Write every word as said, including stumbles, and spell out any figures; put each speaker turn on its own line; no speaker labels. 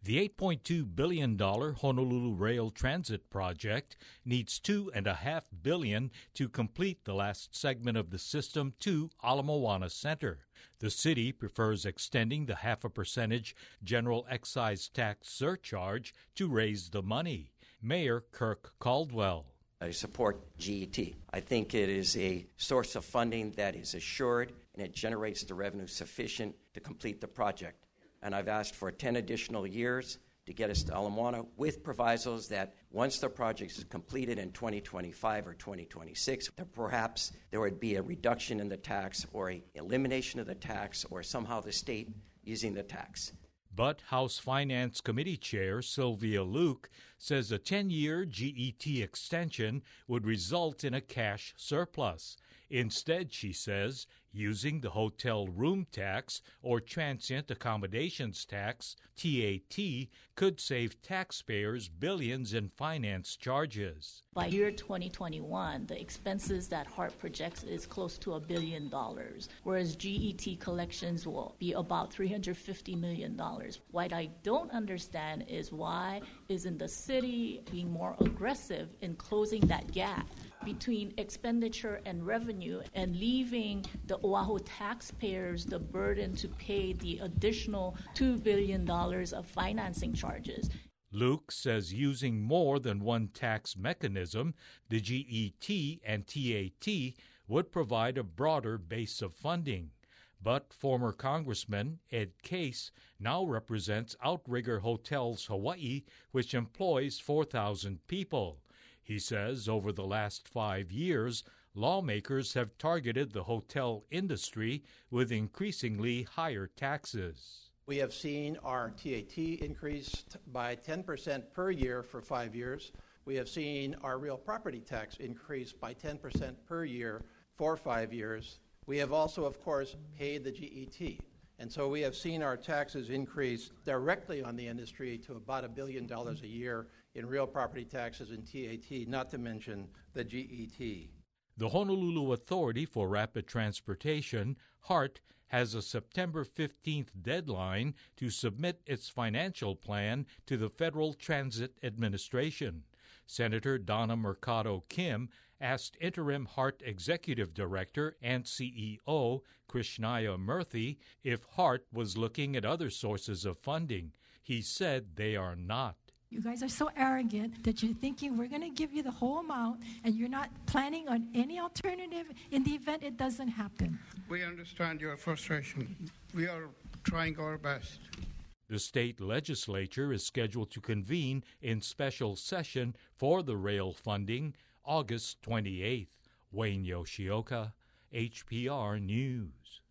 The eight point two billion dollars Honolulu Rail Transit Project needs two point five billion dollars to complete the last segment of the system to Ala Moana Center. The city prefers extending the half a percentage general excise tax surcharge to raise the money. Mayor Kirk Caldwell.
I support G E T. I think it is a source of funding that is assured and it generates the revenue sufficient to complete the project. And I've asked for ten additional years to get us to Ala Moana with provisos that once the project is completed in twenty twenty-five or twenty twenty-six, that perhaps there would be a reduction in the tax or an elimination of the tax or somehow the state using the tax.
But House Finance Committee Chair Sylvia Luke says a ten-year G E T extension would result in a cash surplus. Instead, she says, using the hotel room tax or transient accommodations tax, T A T, could save taxpayers billions in finance charges.
By year twenty twenty-one, the expenses that HART projects is close to a billion dollars, whereas G E T collections will be about three hundred fifty million dollars. What I don't understand is why isn't the city being more aggressive in closing that gap between expenditure and revenue and leaving the Oahu taxpayers the burden to pay the additional two billion dollars of financing charges.
Luke says using more than one tax mechanism, the G E T and T A T would provide a broader base of funding. But former Congressman Ed Case now represents Outrigger Hotels Hawaii, which employs four thousand people. He says over the last five years, lawmakers have targeted the hotel industry with increasingly higher taxes.
We have seen our T A T increased by ten percent per year for five years. We have seen our real property tax increase by ten percent per year for five years. We have also, of course, paid the G E T. And so we have seen our taxes increase directly on the industry to about a billion dollars a year in real property taxes and T A T, not to mention the G E T.
The Honolulu Authority for Rapid Transportation, HART, has a September fifteenth deadline to submit its financial plan to the Federal Transit Administration. Senator Donna Mercado Kim asked interim HART Executive Director and C E O Krishnaya Murthy if HART was looking at other sources of funding. He said they are not.
You guys are so arrogant that you're thinking we're going to give you the whole amount and you're not planning on any alternative in the event it doesn't happen.
We understand your frustration. We are trying our best.
The state legislature is scheduled to convene in special session for the rail funding August twenty-eighth. Wayne Yoshioka, H P R News.